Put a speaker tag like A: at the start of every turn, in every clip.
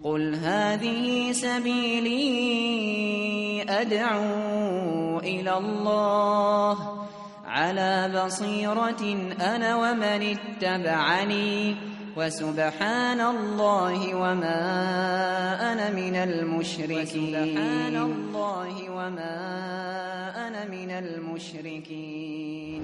A: قل هذه سبيلي أدعو إلى الله على بصيرة أنا ومن اتبعني وسبحان الله وما أنا من المشركين.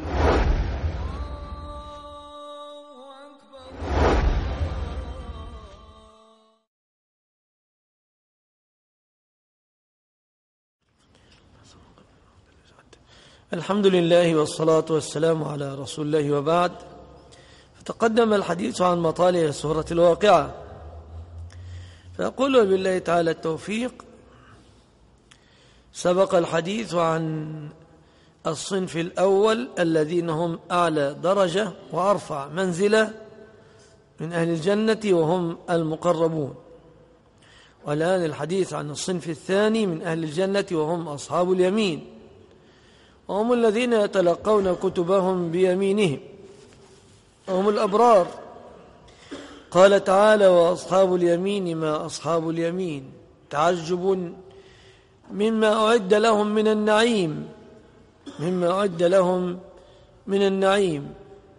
B: الحمد لله والصلاة والسلام على رسول الله، وبعد. فتقدم الحديث عن مطالع سورة الواقعة، فيقول بالله تعالى التوفيق: سبق الحديث عن الصنف الأول الذين هم أعلى درجة وأرفع منزلة من أهل الجنة وهم المقربون، والآن الحديث عن الصنف الثاني من أهل الجنة وهم أصحاب اليمين، وهم الذين يتلقون كتبهم بيمينهم، وهم الأبرار. قال تعالى: وأصحاب اليمين ما أصحاب اليمين، تعجب مما أعد لهم من النعيم.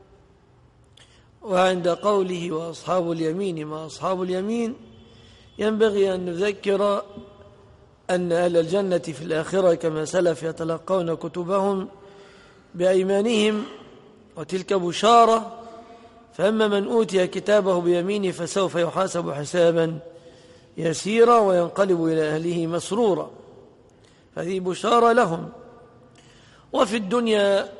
B: وعند قوله وأصحاب اليمين ما أصحاب اليمين ينبغي أن نذكر أن أهل الجنة في الآخرة كما سلف يتلقون كتبهم بأيمانهم، وتلك بشارة. فأما من أوتي كتابه بيمينه فسوف يحاسب حسابا يسيرا وينقلب إلى أهله مسرورا، هذه بشارة لهم. وفي الدنيا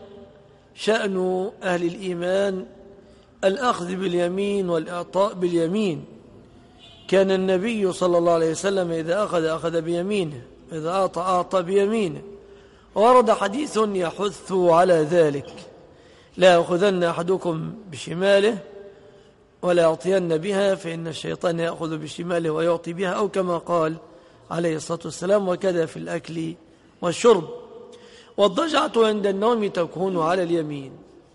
B: شأن أهل الإيمان الأخذ باليمين والإعطاء باليمين. كان النبي صلى الله عليه وسلم إذا أخذ بيمينه، إذا أعطى بيمينه. ورد حديث يحث على ذلك: لا يأخذن أحدكم بشماله ولا يعطين بها، فإن الشيطان يأخذ بشماله ويعطي بها، أو كما قال عليه الصلاة والسلام: وكذا في الأكل والشرب. والضجعة عند النوم تكون على اليمين.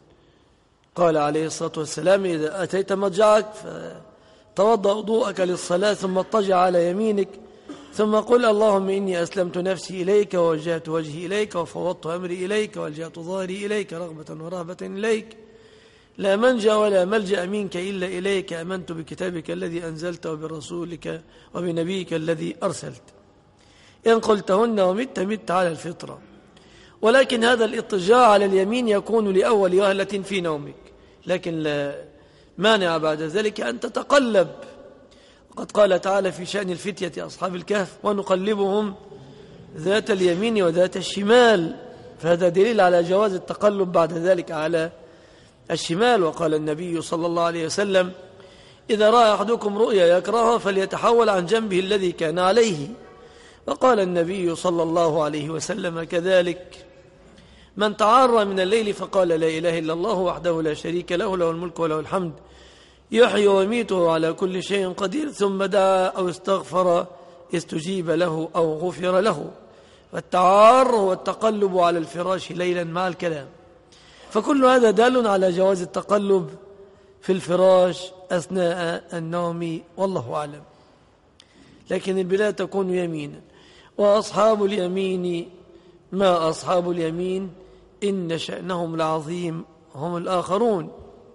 B: قال عليه الصلاة والسلام: إذا أتيت مضجعك فتوضأ وضوءك للصلاة ثم اضطجع على يمينك، ثم قل: اللهم إني أسلمت نفسي إليك ووجهت وجهي إليك وفوضت أمري إليك والجأت ظهري إليك رغبة ورهبة إليك، لا منجأ ولا ملجأ منك إلا إليك، آمنت بكتابك الذي أنزلت وبرسولك وبنبيك الذي أرسلت. إن قلتهن ومت على الفطرة. ولكن هذا الاضطجاع على اليمين يكون لأول وهلة في نومك، لكن لا مانع بعد ذلك أن تتقلب. وقد قال تعالى في شأن الفتية أصحاب الكهف: ونقلبهم ذات اليمين وذات الشمال، فهذا دليل على جواز التقلب بعد ذلك على الشمال. وقال النبي صلى الله عليه وسلم: إذا رأى أحدكم رؤيا يكرهها فليتحول عن جنبه الذي كان عليه. وقال النبي صلى الله عليه وسلم كذلك: من تعار من الليل فقال لا إله إلا الله وحده لا شريك له، له الملك وله الحمد، يحيي ويميته على كل شيء قدير، ثم دعا أو استغفر استجيب له أو غفر له. والتعار هو التقلب على الفراش ليلا مع الكلام. فكل هذا دال على جواز التقلب في الفراش أثناء النوم، والله أعلم. لكن البلاد تكون يمينا. وأصحاب اليمين ما أصحاب اليمين، إن شأنهم العظيم هم الآخرون.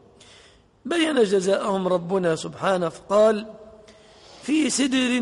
B: بين جزاءهم ربنا سبحانه فقال: في سدر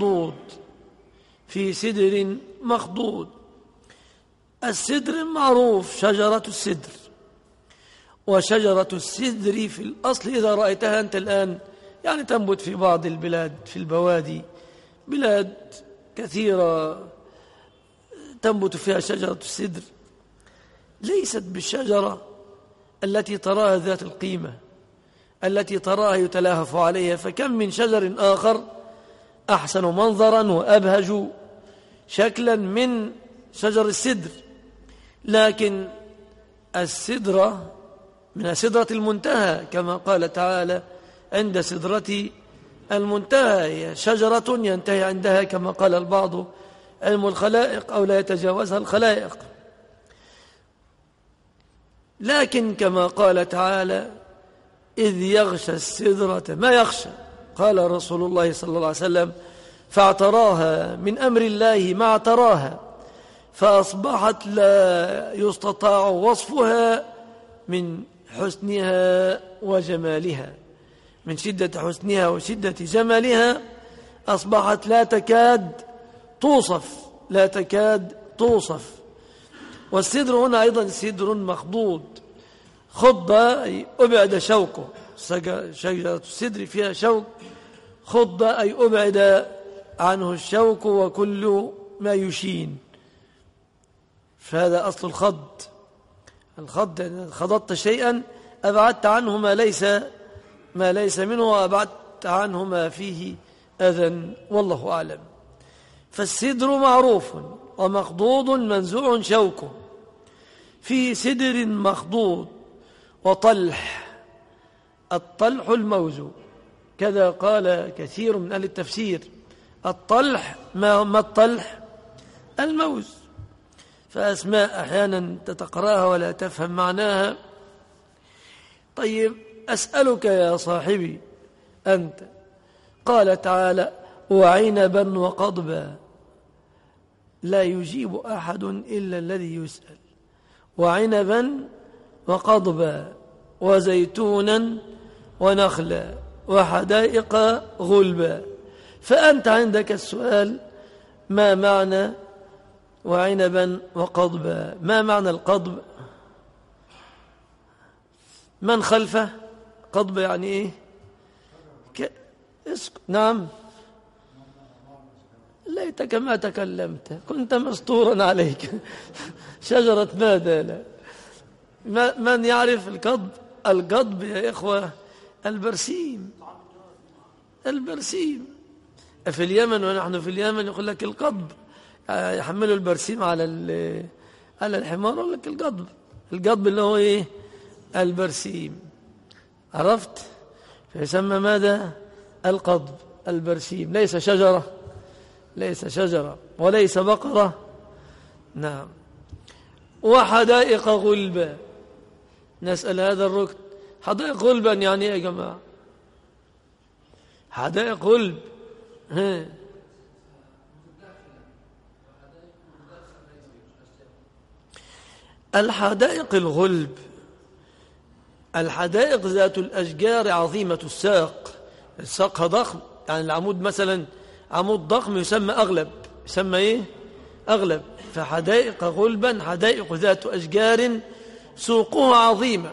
B: مخضود. السدر معروف، شجرة السدر. وشجرة السدر في الأصل إذا رأيتها أنت الآن يعني تنبت في بعض البلاد، في البوادي، بلاد كثيرة تنبت فيها شجرة السدر، ليست بالشجرة التي تراها ذات القيمة، التي تراها يتلاهف عليها. فكم من شجر آخر أحسن منظرا وأبهج شكلا من شجر السدر، لكن السدرة من سدرة المنتهى، كما قال تعالى: عند سدرة المنتهى. هي شجرة ينتهي عندها كما قال البعض علم الخلائق أو لا يتجاوزها الخلائق. لكن كما قال تعالى: إذ يغشى السدرة ما يغشى، قال رسول الله صلى الله عليه وسلم: فاعتراها من أمر الله ما اعتراها، فأصبحت لا يستطاع وصفها من حسنها وجمالها، من شدة حسنها وشدة جمالها أصبحت لا تكاد توصف. والسدر هنا أيضا سدر مخضود، خض أي أبعد شوكه، شجرة السدر فيها شوك، خض أي أبعد عنه الشوك وكل ما يشين، فهذا أصل الخض. الخض خضضت شيئا أبعدت عنه ما ليس منه، وأبعدت عنه ما فيه أذى، والله أعلم. فالسدر معروف ومخضوض منزوع شوكه، في سدر مخضوض وطلح، الطلح الموز، كذا قال كثير من أهل التفسير. الطلح ما الطلح؟ الموز. فأسماء أحيانا تتقرأها ولا تفهم معناها. طيب أسألك يا صاحبي أنت، قال تعالى: وعنبا وقضبا، لا يجيب أحد إلا الذي يسأل. وعنبا وقضبا وزيتونا ونخلا وحدائق غلبا. فأنت عندك السؤال: ما معنى وعنبا وقضبا؟ ما معنى القضب؟ من خلفه؟ قضب يعني ايه؟ نعم، ليتك ما تكلمت، كنت مسطورا عليك. شجرة ماذا؟ لا، من يعرف القضب؟ القضب يا إخوة البرسيم. في اليمن، ونحن في اليمن يقول لك القضب، يحملوا البرسيم على الحمار، يقول لك القضب اللي هو ايه؟ البرسيم. عرفت؟ فيسمى ماذا؟ القضب، البرسيم. ليس شجرة وليس بقرة. نعم. وحدائق غلبا، نسأل هذا الركن: حدائق غلبا يعني ايه يا جماعة؟ حدائق غلب الحدائق الغلب، الحدائق ذات الأشجار عظيمة الساق، ساقها ضخم، يعني العمود مثلا عمود ضخم يسمى أغلب، يسمى إيه؟ أغلب. فحدائق غلبا حدائق ذات أشجار سوقها عظيمة.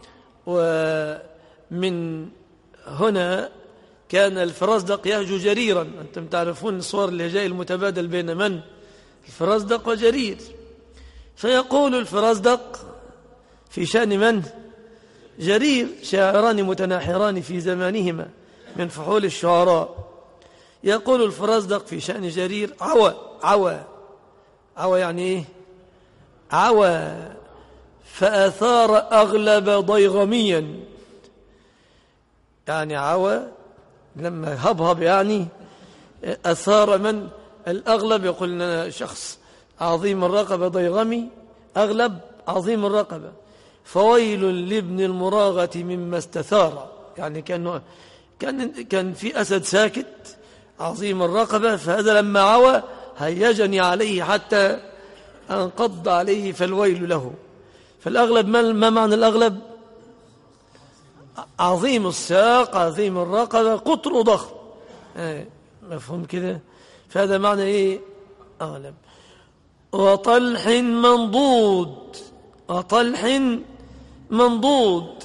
B: ومن هنا كان الفرزدق يهجو جريرا. أنتم تعرفون صور الهجاء المتبادل بين من؟ الفرزدق وجرير. فيقول الفرزدق في شأن من؟ جرير، شاعران متناحران في زمانهما من فحول الشعراء. يقول الفرزدق في شأن جرير: عوى يعني ايه؟ عوى فأثار أغلب ضيغميا، يعني عوى لما هبهب، يعني أثار من؟ الأغلب. يقول لنا شخص عظيم الرقبة ضيغمي، أغلب عظيم الرقبة. فويل لابن المراغة مما استثار، يعني كان في أسد ساكت عظيم الرقبة، فهذا لما عوى هيجني عليه حتى أنقض عليه، فالويل له. فالأغلب ما معنى الأغلب؟ عظيم الساق، عظيم الرقبة، قطر ضخم. مفهوم كده؟ فهذا معنى ايه؟ أغلب. وطلح منضود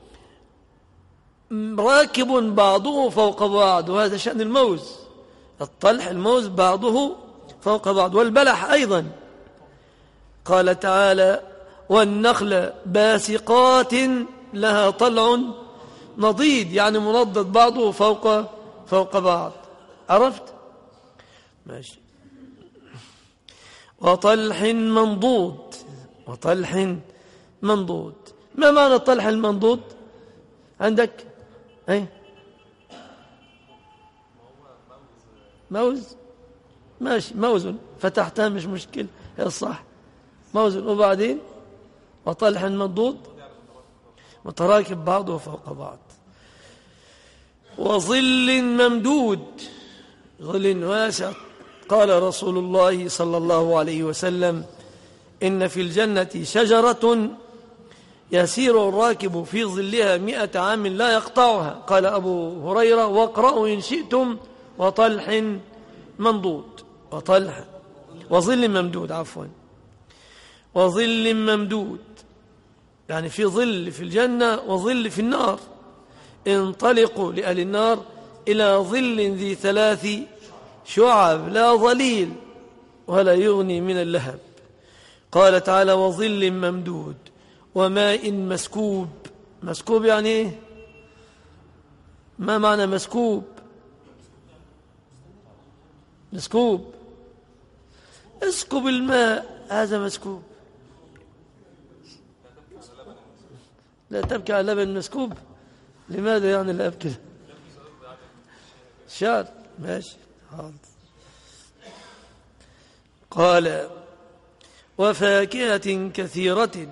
B: راكب بعضه فوق بعض، وهذا شأن الموز. الطلح الموز بعضه فوق بعض، والبلح أيضا. قال تعالى: والنخل باسقات لها طلع نضيد، يعني منضد بعضه فوق بعض. عرفت؟ ماشي. وطلح منضود. ما معنى الطلح المنضود عندك؟ ايه؟ موز. ماشي، موز، فتحتها مش مشكلة، هي الصح، موز. وبعدين وطلح منضود متراكب بعضه فوق بعض. وظل ممدود، ظل واسع. قال رسول الله صلى الله عليه وسلم: إن في الجنة شجرة يسير الراكب في ظلها 100 عام لا يقطعها. قال أبو هريرة: واقرأوا إن شئتم: وطلح منضود. وطلح وظل ممدود، عفوا، وظل ممدود، يعني في ظل في الجنة وظل في النار. انطلقوا لأهل النار إلى ظل ذي 3 شعب لا ظليل ولا يغني من اللهب. قال تعالى: وظل ممدود وماء مسكوب. مسكوب يعني ايه؟ ما معنى مسكوب؟ مسكوب، اسكب الماء، هذا مسكوب. لا تبكي على لبن مسكوب. لماذا يعني لا أبكي؟ شعر، ماشي، حاضر. قال: وفاكهة كثيرة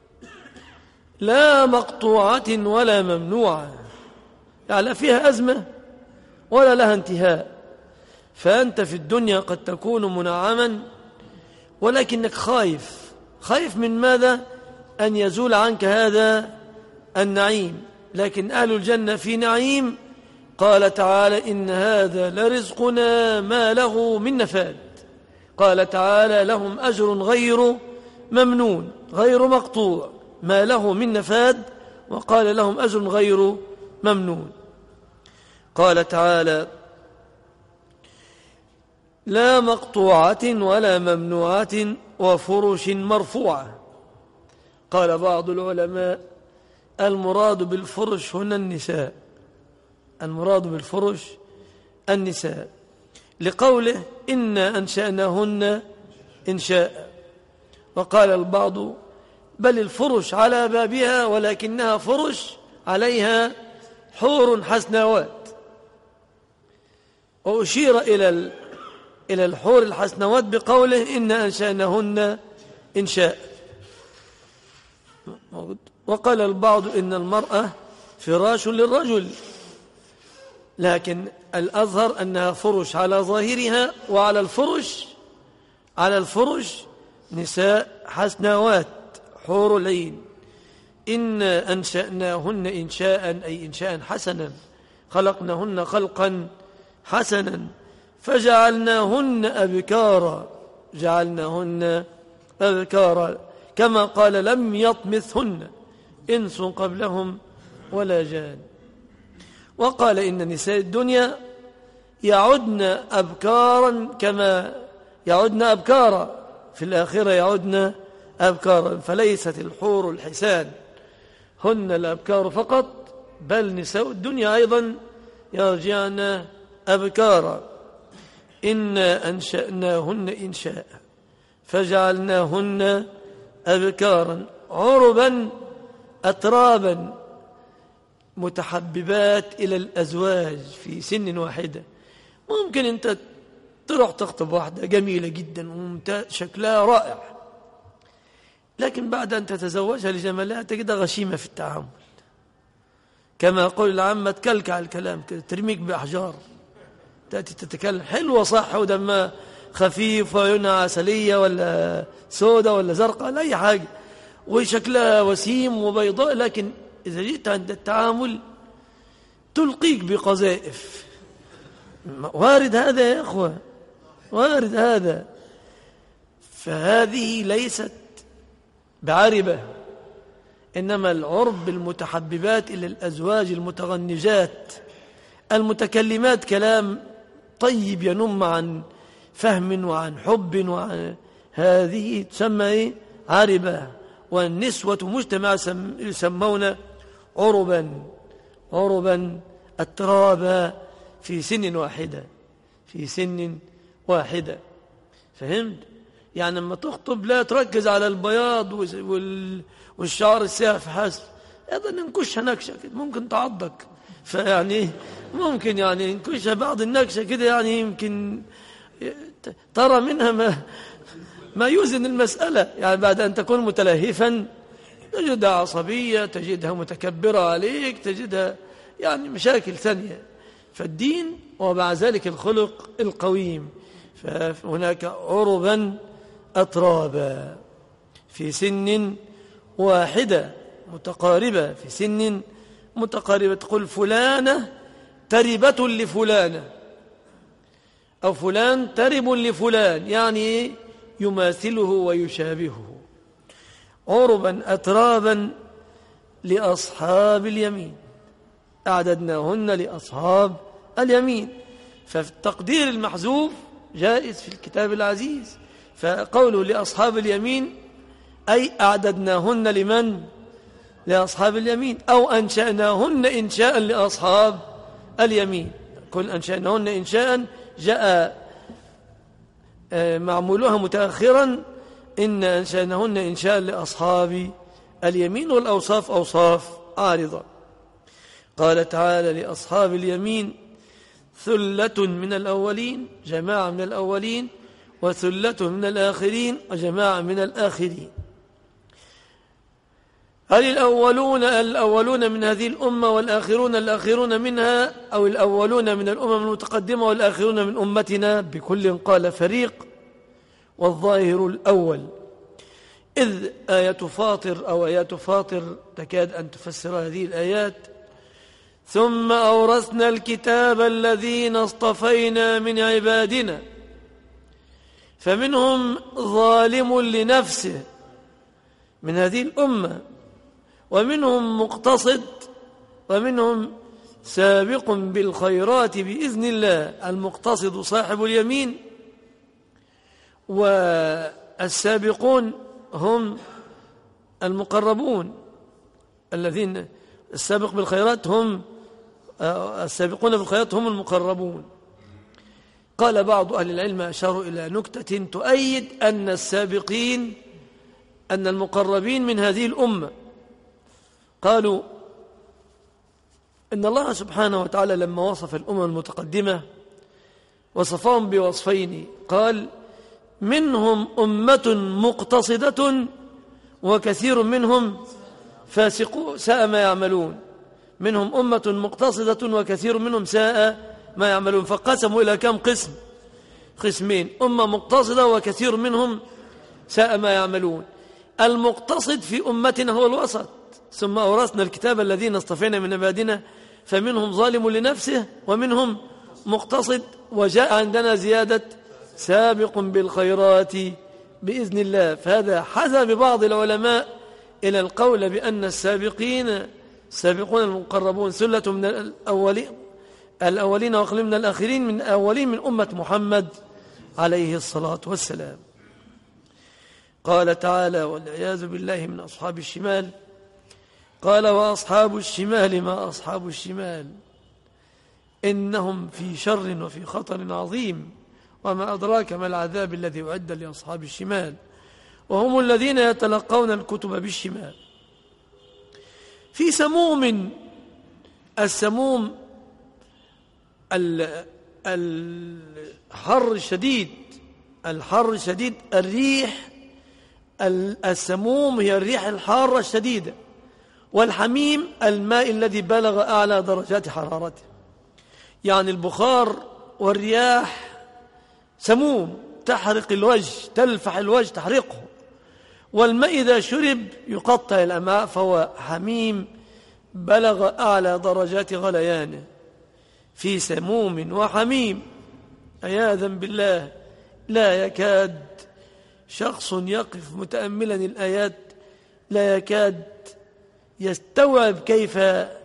B: لا مقطوعة ولا ممنوعة، يعني لا فيها أزمة ولا لها انتهاء. فأنت في الدنيا قد تكون منعما ولكنك خايف من ماذا؟ أن يزول عنك هذا النعيم. لكن أهل الجنة في نعيم. قال تعالى: إن هذا لرزقنا ما له من نفاد. قال تعالى: لهم أجر غير ممنون غير مقطوع، ما له من نفاد. وقال: لهم أجر غير ممنون. قال تعالى: لا مقطوعة ولا ممنوعة وفرش مرفوعة. قال بعض العلماء: المراد بالفرش هنا النساء، المراد بالفرش النساء، لقوله: إنا أنشأناهن إنشاء. وقال البعض: بل الفرش على بابها ولكنها فرش عليها حور حسنوات. وأشير إلى الحور الحسنوات بقوله: إنا أنشأناهن إنشاء. وقال البعض: إن المرأة فراش للرجل، لكن الأظهر أنها فرش على ظاهرها، وعلى الفرش نساء حسنوات حور العين. إنا أنشأناهن إنشاء، أي إنشاء حسنا، خلقناهن خلقا حسنا، فجعلناهن أبكارا، كما قال: لم يطمثهن إنس قبلهم ولا جان. وقال: إن نساء الدنيا يعدن أبكارا كما يعدن أبكارا، في الآخرة يعدن أبكارا. فليست الحور الحسان هن الأبكار فقط، بل نساء الدنيا أيضا يرجعن أبكارا. إنا أنشأناهن إنشاء فجعلناهن أبكارا عربا أترابا متحببات إلى الأزواج في سن واحدة. ممكن أنت تروح تخطب واحدة جميلة جدا وممتاز شكلها رائع، لكن بعد أن تتزوجها لجمالها تجدها غشيمة في التعامل، كما يقول العامة: تكلكع الكلام كده، ترميك بأحجار. تأتي تتكلم حلوة صح ودمها خفيف وعيونها عسلية ولا سودة ولا زرقاء لا أي حاجة، وشكلها وسيم وبيضاء، لكن إذا جئت عند التعامل تلقيك بقذائف. وارد هذا يا إخوة، وارد هذا. فهذه ليست بعربة، إنما العرب المتحببات إلى الأزواج المتغنجات المتكلمات كلام طيب ينم عن فهم وعن حب، وعن هذه تسمى عربة. والنسوة مجتمع يسمون عربا أترابا في سن واحدة. فهمت؟ يعني لما تخطب لا تركز على البياض والشعر الساف حسب، هذا ننكشها نكشة كده ممكن تعضك. فيعني ممكن يعني ننكشها بعض النكشة كده، يعني يمكن ترى منها ما يوزن المسألة. يعني بعد أن تكون متلهفا تجدها عصبية، تجدها متكبرة عليك، تجدها يعني مشاكل ثانية. فالدين ومع ذلك الخلق القويم. فهناك عربا أترابا في سن واحدة متقاربة، في سن متقاربة. تقول فلانة تربة لفلانة، أو فلان ترب لفلان، يعني يماثله ويشابهه. عربا أترابا لأصحاب اليمين، أعددناهن لأصحاب اليمين. فالتقدير المحذوف جائز في الكتاب العزيز، فقوله لأصحاب اليمين أي أعددناهن لمن؟ لأصحاب اليمين، أو أنشأناهن إنشاء لأصحاب اليمين. كل أنشأناهن إنشاء جاء معمولها متأخرا، إن أنشأناهن إنشاء لأصحاب اليمين، والأوصاف أوصاف عارضة. قال تعالى لأصحاب اليمين ثلة من الأولين، جماعة من الأولين، وثلة من الآخرين، وجماعة من الآخرين. هل الأولون من هذه الأمة والآخرون الآخرون منها، أو الأولون من الأمم المتقدمة والآخرون من أمتنا؟ بكل قال فريق، والظاهر الأول. إذ آية فاطر أو آيات فاطر تكاد أن تفسر هذه الآيات. ثم أورثنا الكتاب الذين اصطفينا من عبادنا فمنهم ظالم لنفسه من هذه الأمة، ومنهم مقتصد، ومنهم سابق بالخيرات بإذن الله. المقتصد صاحب اليمين، والسابقون هم المقربون الذين السابق بالخيرات هم السابقون بالخيرات هم المقربون. قال بعض أهل العلم أشاروا إلى نكتة تؤيد أن السابقين أن المقربين من هذه الأمة. قالوا إن الله سبحانه وتعالى لما وصف الأمم المتقدمة وصفهم بوصفين، قال منهم أمة مقتصدة وكثير منهم فاسقون ساء ما يعملون. منهم أمة مقتصدة وكثير منهم ساء ما يعملون. فقسموا إلى كم قسم؟ قسمين: أمة مقتصدة وكثير منهم ساء ما يعملون. المقتصد في أمتنا هو الوسط. ثم أورثنا الكتاب الذين اصطفينا من عبادنا فمنهم ظالم لنفسه ومنهم مقتصد، وجاء عندنا زيادة سابق بالخيرات بإذن الله. فهذا حذا ببعض العلماء إلى القول بأن السابقون المقربون ثلة من الأولين وقليل من الآخرين، من الأولين من أمة محمد عليه الصلاة والسلام. قال تعالى والعياذ بالله من أصحاب الشمال، قال وأصحاب الشمال ما أصحاب الشمال إنهم في شر وفي خطر عظيم وما أدراك ما العذاب الذي أعد لأصحاب الشمال وهم الذين يتلقون الكتب بالشمال. في سموم، السموم الحر الشديد، الريح السموم هي الريح الحارة الشديدة، والحميم الماء الذي بلغ أعلى درجات حرارته. يعني البخار والرياح سموم تحرق الوجه، تلفح الوجه تحرقه، والماء إذا شرب يقطع الأمعاء، فهو حميم بلغ أعلى درجات غليانه. في سموم وحميم، عياذا بالله. لا يكاد شخص يقف متأملا الآيات لا يكاد يستوعب كيف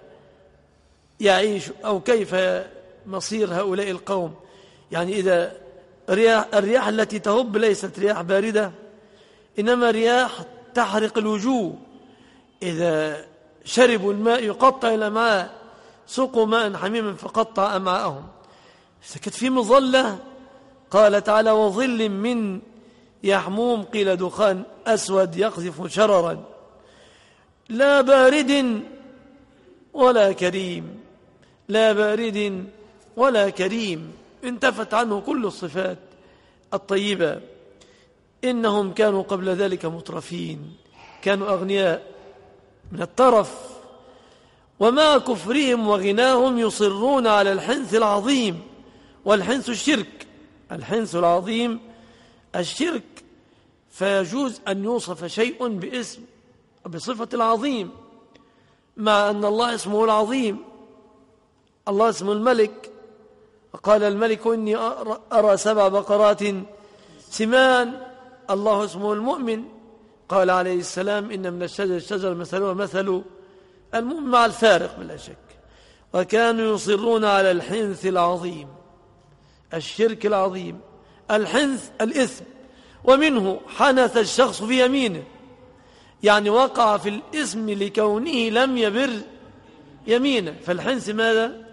B: يعيش أو كيف مصير هؤلاء القوم. يعني إذا الرياح التي تهب ليست رياح باردة، إنما رياح تحرق الوجوه. إذا شربوا الماء يقطع الأمعاء، سقوا ماء حميما فقطع أمعاءهم. سكت في مظلة، قال تعالى وظل من يحموم، قيل دخان أسود يقذف شررا، لا بارد ولا كريم، لا بارد ولا كريم، انتفت عنه كل الصفات الطيبة. إنهم كانوا قبل ذلك مترفين، كانوا أغنياء من الترف، ومع كفرهم وغناهم يصرون على الحنث العظيم، والحنث الشرك، الحنث العظيم الشرك، فيجوز أن يوصف شيء باسم بصفة العظيم، مع أن الله اسمه العظيم. الله اسمه الملك، قال الملك إني أرى 7 بقرات سمان. الله اسمه المؤمن، قال عليه السلام إن من الشجر مثله مثل المؤمن، مع الفارق بلا شك. وكانوا يصرون على الحنث العظيم، الشرك العظيم، الحنث الإثم، ومنه حنث الشخص في يمينه، يعني وقع في الإثم لكونه لم يبر يمينه. فالحنث ماذا؟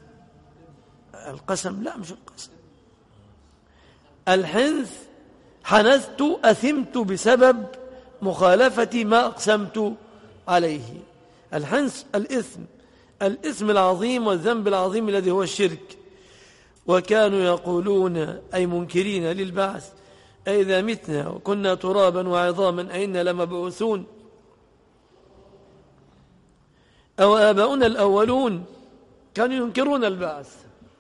B: القسم، لا مش القسم. الحنث حنثت، أثمت بسبب مخالفة ما أقسمت عليه. الحنث الإثم، الإثم العظيم والذنب العظيم الذي هو الشرك. وكانوا يقولون أي منكرين للبعث أئذا متنا وكنا ترابا وعظاما أئنا لمبعوثون أو آباؤنا الأولون. كانوا ينكرون البعث.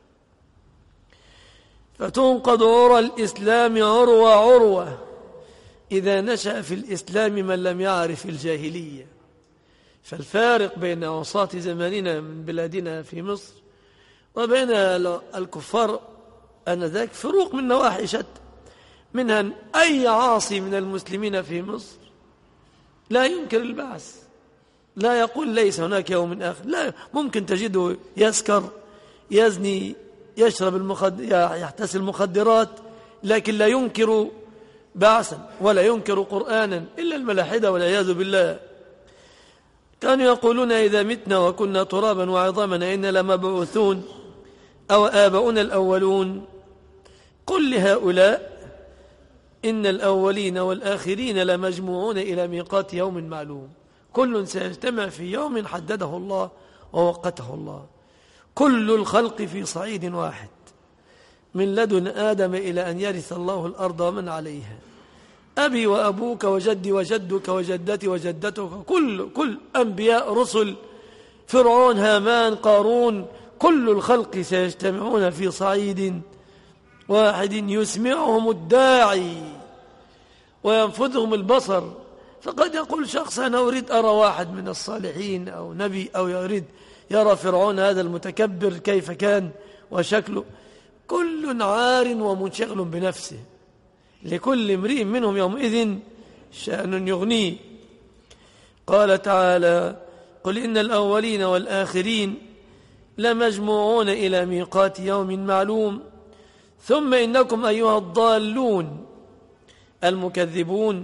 B: فتنقض عرى الإسلام عروة عروة إذا نشأ في الإسلام من لم يعرف الجاهلية. فالفارق بين عصاة زماننا من بلادنا في مصر وبين الكفار آنذاك فروق من نواحي شتى، منها أي عاصي من المسلمين في مصر لا ينكر البعث، لا يقول ليس هناك يوم آخر، لا، ممكن تجده يسكر، يزني، يشرب يحتسي المخدرات، لكن لا ينكر بعثا ولا ينكر قرآنا إلا الملاحدة والعياذ بالله. كانوا يقولون إذا متنا وكنا ترابا وعظاما أئنا لمبعوثون أو آباؤنا الأولون. قل لهؤلاء إن الأولين والآخرين لمجموعون إلى ميقات يوم معلوم، كل سيجتمع في يوم حدده الله ووقته الله، كل الخلق في صعيد واحد من لدن آدم إلى أن يرث الله الأرض ومن عليها، أبي وأبوك وجدي وجدك وجدتي وجدتك، كل أنبياء رسل، فرعون هامان قارون، كل الخلق سيجتمعون في صعيد واحد يسمعهم الداعي وينفذهم البصر. فقد يقول شخص أنا أريد أرى واحد من الصالحين أو نبي، أو يريد يرى فرعون هذا المتكبر كيف كان وشكله. كل عار ومنشغل بنفسه، لكل امرئ منهم يومئذ شأن يغنيه. قال تعالى قل إن الأولين والآخرين لمجموعون إلى ميقات يوم معلوم ثم إنكم أيها الضالون المكذبون.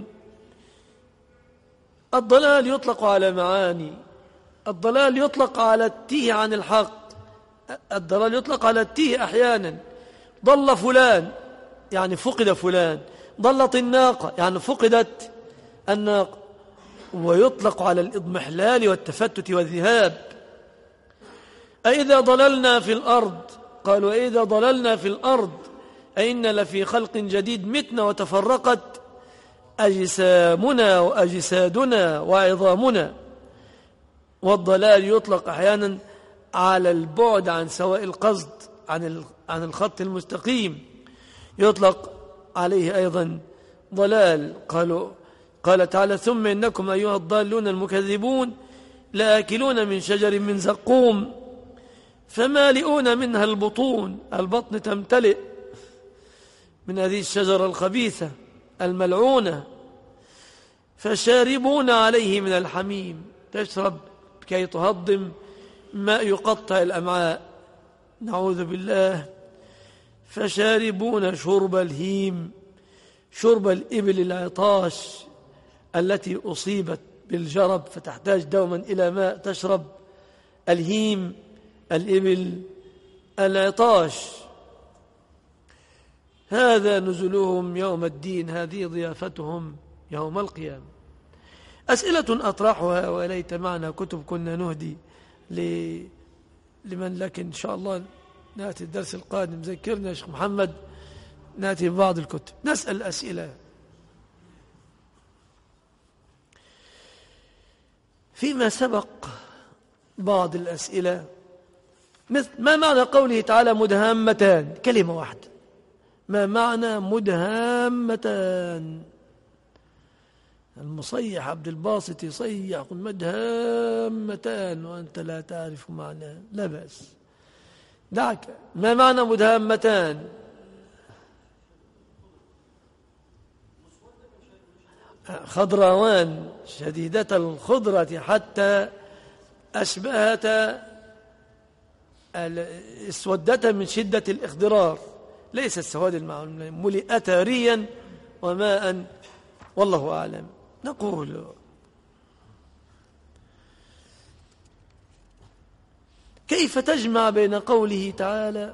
B: الضلال يطلق على معاني، الضلال يطلق على التيه عن الحق، الضلال يطلق على التيه أحيانا. ضل فلان يعني فقد فلان، ضلت الناقة يعني فقدت الناقة. ويطلق على الإضمحلال والتفتت والذهاب. أئذا ضللنا في الأرض، قالوا أئذا ضللنا في الأرض أئنا لفي خلق جديد متنا وتفرقت أجسامنا وأجسادنا وعظامنا. والضلال يطلق أحيانا على البعد عن سواء القصد، عن الخط المستقيم، يطلق عليه أيضا ضلال. قال تعالى ثم إنكم أيها الضالون المكذبون لآكلون من شجر من زقوم فمالئون منها البطون، البطن تمتلئ من هذه الشجرة الخبيثة الملعونة، فشاربون عليه من الحميم، تشرب كي تهضم ماء يقطع الأمعاء، نعوذ بالله. فشاربون شرب الهيم، شرب الإبل العطاش التي أصيبت بالجرب فتحتاج دوما إلى ماء تشرب. الهيم الإبل العطاش، هذا نزلهم يوم الدين، هذه ضيافتهم يوم القيامة. أسئلة أطرحها وليت معنا كتب كنا نهدي لمن، لكن إن شاء الله نأتي الدرس القادم، ذكرنا يا شيخ محمد، نأتي ببعض الكتب نسأل أسئلة. فيما سبق بعض الأسئلة مثل ما معنى قوله تعالى مدهامتان؟ كلمة واحدة. ما معنى مدهامتان؟ المصيح عبد الباسط يصيح يقول مدهامتان وأنت لا تعرف معناه، لا بأس، دعك. ما معنى مدهامتان؟ خضراوان شديدة الخضرة حتى أشبهت اسودة من شدة الإخضرار، ليس السواد المعلوم، ملئتا ريا وماء، والله أعلم. نقول كيف تجمع بين قوله تعالى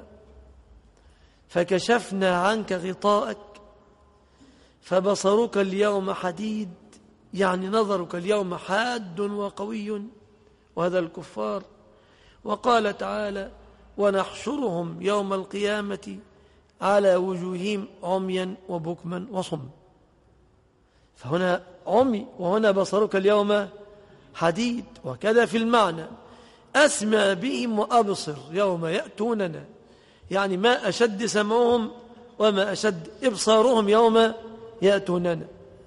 B: فكشفنا عنك غطاءك فبصرك اليوم حديد، يعني نظرك اليوم حاد وقوي، وهذا الكفار، وقال تعالى ونحشرهم يوم القيامة على وجوههم عميا وبكما وصم، فهنا عمي وهنا بصرك اليوم حديد. وكذا في المعنى أسمع بهم وأبصر يوم يأتوننا، يعني ما أشد سمعهم وما أشد إبصارهم يوم يأتوننا.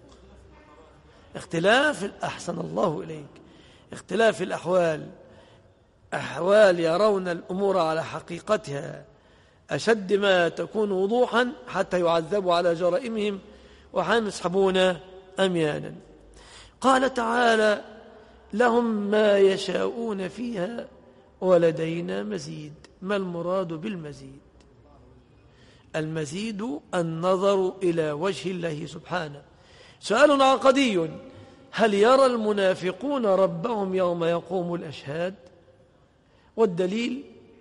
B: اختلاف، أحسن الله إليك، اختلاف الأحوال، أحوال يرون الأمور على حقيقتها أشد ما تكون وضوحا حتى يعذبوا على جرائمهم، وحين يسحبون أميانا. قال تعالى لهم ما يشاءون فيها ولدينا مزيد. ما المراد بالمزيد؟ المزيد النظر إلى وجه الله سبحانه. سؤال عقدي: هل يرى المنافقون ربهم يوم يقوم الأشهاد؟ والدليل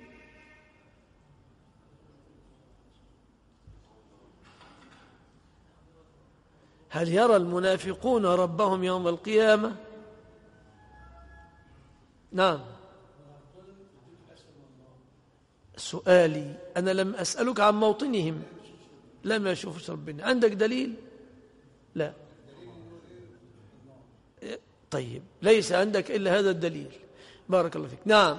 B: هل يرى المنافقون ربهم يوم القيامة؟ نعم. سؤالي أنا لم أسألك عن موطنهم، لم يشوفش ربنا. عندك دليل؟ لا. طيب ليس عندك إلا هذا الدليل، بارك الله فيك. نعم.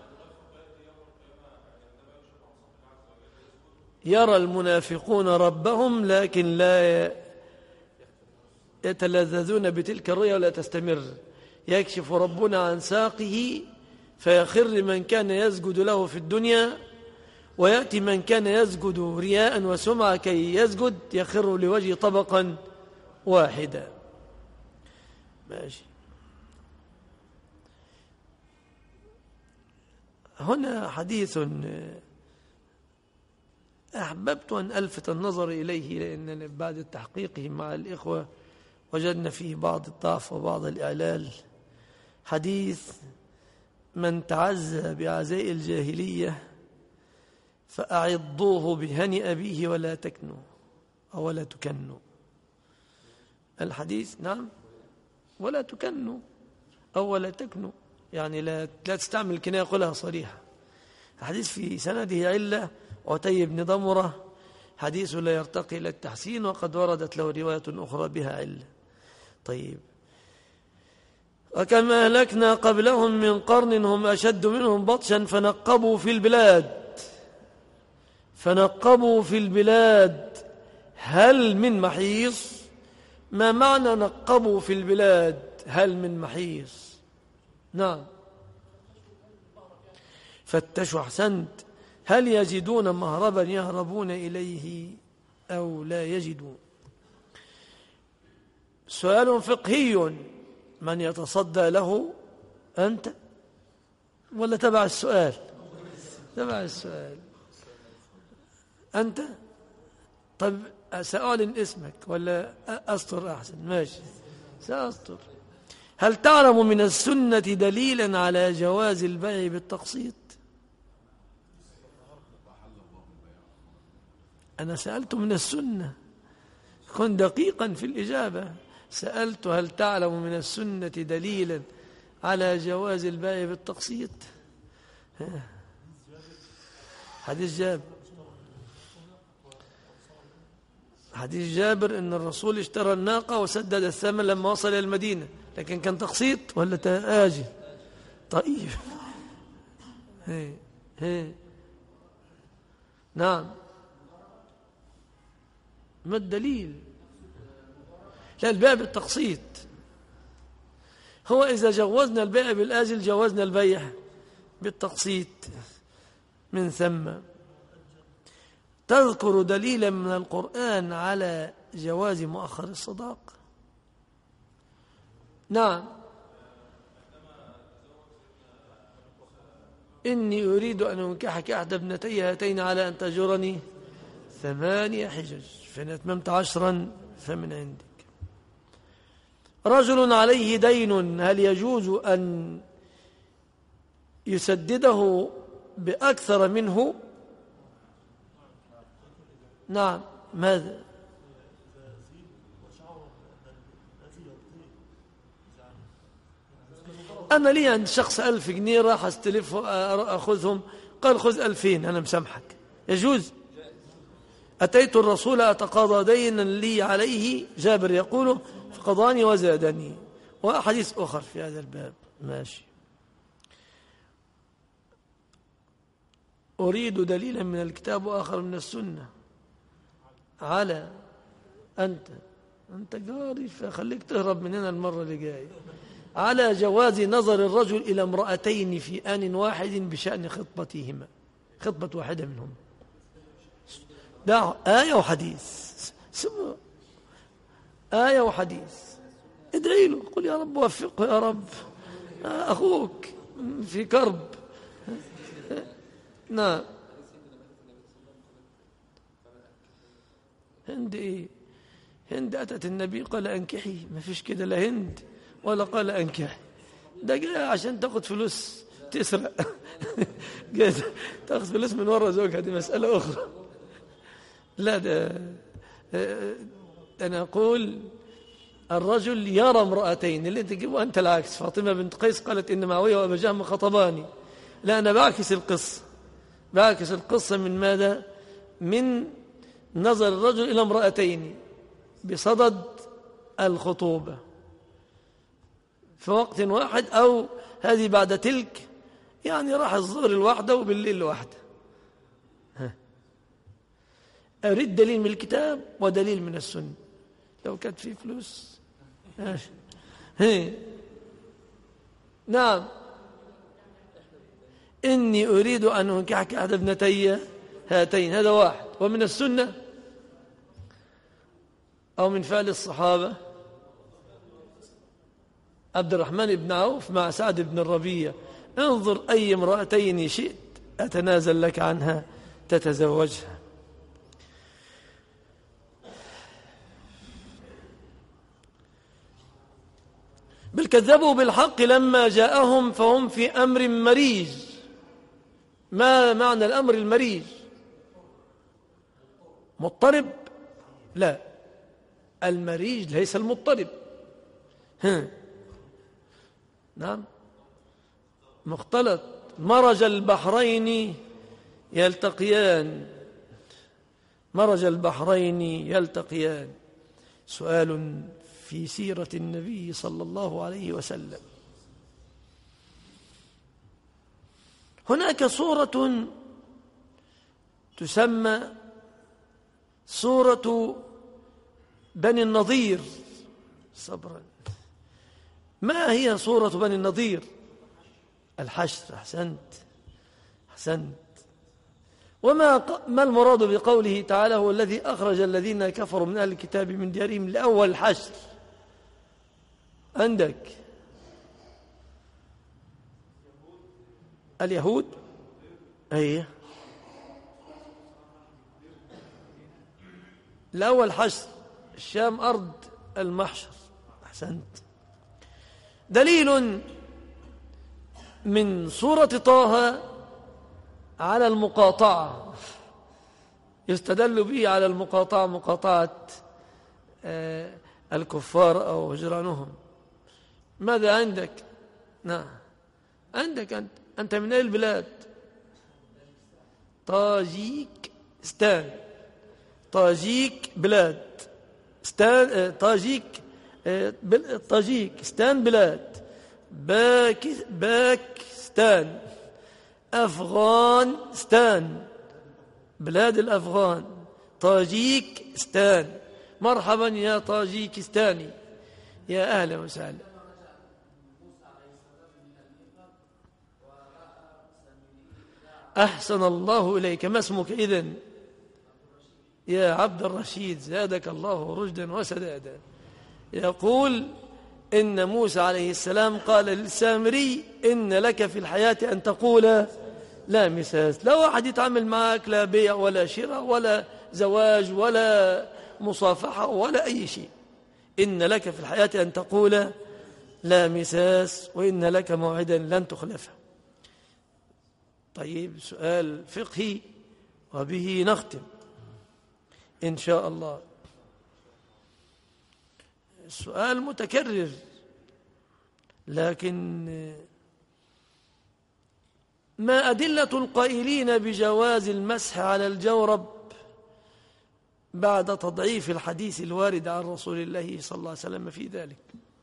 B: يرى المنافقون ربهم لكن لا يتلذذون بتلك الرؤيا ولا تستمر. يكشف ربنا عن ساقه فيخر من كان يسجد له في الدنيا، ويأتي من كان يسجد رياء وسمعة كي يسجد يخر لوجه طبقا واحدا. ماشي. هنا حديث أحببت أن ألفت النظر إليه، لأننا بعد تحقيقه مع الإخوة وجدنا فيه بعض الضعف وبعض الإعلال. حديث من تعزى بعزاء الجاهلية فأعضوه بهنئ أبيه ولا تكنوا أو ولا تكنوا. الحديث نعم، ولا تكنوا أو ولا تكنوا، يعني لا تستعمل الكناية، قلها صريحة. الحديث في سنده علة عتي بن ضمرة، حديث لا يرتقي إلى التحسين، وقد وردت له رواية أخرى بها علة. طيب. وكما أهلكنا قبلهم من قرن هم أشد منهم بطشا فنقبوا في البلاد هل من محيص؟ ما معنى نقبوا في البلاد؟ هل من محيص؟ نعم. فتشوا، أحسنت. هل يجدون مهربا يهربون إليه أو لا يجدون؟ سؤال فقهي، من يتصدى له؟ أنت ولا تبع السؤال؟ تبع السؤال أنت. طب سأعلن اسمك ولا أسطر؟ أحسن، ماشي، سأسطر. هل تعلم من السنة دليلا على جواز البيع بالتقسيط؟ أنا سألت من السنة، كن دقيقا في الإجابة. سألت هل تعلم من السنة دليلا على جواز البيع بالتقسيط؟ حديث جابر إن الرسول اشترى الناقة وسدد الثمن لما وصل إلى المدينة، لكن كان تقسيط ولا تآجل؟ طيب هي. نعم. ما الدليل؟ لا، البيع بالتقسيط. هو إذا جوزنا البيع بالآجل جوزنا البيع بالتقسيط. من ثم تذكر دليلا من القرآن على جواز مؤخر الصداق؟ نعم. إني أريد أن أنكحك إحدى ابنتي هاتين على أن تأجرني 8 حجج فإن أتممت 10 فمن عندك. رجل عليه دين، هل يجوز أن يسدده بأكثر منه؟ نعم. ماذا؟ أنا لي عند شخص 1000 جنيه راح استلف أخذهم، قال خذ 2000 أنا مسامحك، يجوز؟ أتيت الرسول أتقاضى دينا لي عليه، جابر يقول فقضاني وزادني، وأحاديث أخر في هذا الباب. ماشي. أريد دليلا من الكتاب وآخر من السنة على أنت جاري فخليك تهرب من هنا المرة اللي جاية، على جواز نظر الرجل إلى امرأتين في آن واحد بشأن خطبتهما، خطبة واحدة منهم. ده آية وحديث، آية وحديث. ادعي له، قل يا رب وفقه يا رب، أخوك في كرب. نعم. هند إيه؟ هند أتت النبي قال أنكحي، ما فيش كده، لا هند ولا قال أنكحي، ده جاء عشان تاخد فلوس تسرق. جاء تاخد فلوس من وراء زوجها، دي مسألة أخرى. لا، ده أنا أقول الرجل يرى امرأتين، اللي تجيبه أنت العكس. فاطمة بنت قيس قالت إن معاوية وأبا جهم خطباني. لا، أنا بعكس القصة من ماذا؟ من نظر الرجل إلى امرأتين بصدد الخطوبة في وقت واحد، أو هذه بعد تلك، يعني راح الظهر الواحدة وبالليل الواحدة. أريد دليل من الكتاب ودليل من السنة. لو كانت في فلوس نعم. إني أريد أن أنكحك إحدى ابنتي هاتين، هذا واحد. ومن السنة أو من فعل الصحابة عبد الرحمن بن عوف مع سعد بن الربيع، انظر أي امرأتين شئت أتنازل لك عنها تتزوجها. بل كذبوا بالحق لما جاءهم فهم في أمر مريج. ما معنى الأمر المريج؟ مضطرب؟ لا، المريج ليس المضطرب. نعم، مختلط. مرج البحرين يلتقيان، مرج البحرين يلتقيان. سؤال في سيرة النبي صلى الله عليه وسلم. هناك سورة تسمى سورة بني النضير. صبرا. ما هي سورة بني النضير؟ الحشر. أحسنت. ما المراد بقوله تعالى هو الذي أخرج الذين كفروا من أهل الكتاب من ديارهم لأول الحشر؟ عندك اليهود، أيه، الأول حشر الشام أرض المحشر. أحسنت. دليل من سورة طه على المقاطعة، يستدل به على المقاطعة، مقاطعة الكفار أو هجرانهم. ماذا عندك؟ نعم، عندك أنت من أي البلاد؟ طاجيك بلاد طاجيكستان بلاد، باكستان، أفغانستان، بلاد الأفغان، طاجيكستان. مرحبا يا طاجيكستاني، يا أهلا وسهلا. أحسن الله إليك. ما اسمك إذن؟ يا عبد الرشيد، زادك الله رشدا وسدادا. يقول إن موسى عليه السلام قال للسامري إن لك في الحياة أن تقول لا مساس. لا واحد يتعامل معك، لا بيع ولا شراء ولا زواج ولا مصافحة ولا أي شيء. إن لك في الحياة أن تقول لا مساس، وإن لك موعدا لن تخلفه. طيب، سؤال فقهي وبه نختم إن شاء الله. السؤال متكرر، لكن ما أدلة القائلين بجواز المسح على الجورب بعد تضعيف الحديث الوارد عن رسول الله صلى الله عليه وسلم في ذلك؟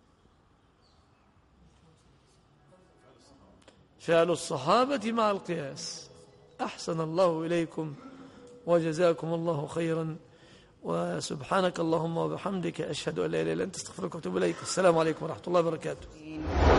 B: فعل الصحابة مع القياس. أحسن الله إليكم وجزاكم الله خيرا، وسبحانك اللهم وبحمدك أشهد أن لا إله إلا أنت أستغفرك وأتوب إليك. السلام عليكم ورحمة الله وبركاته.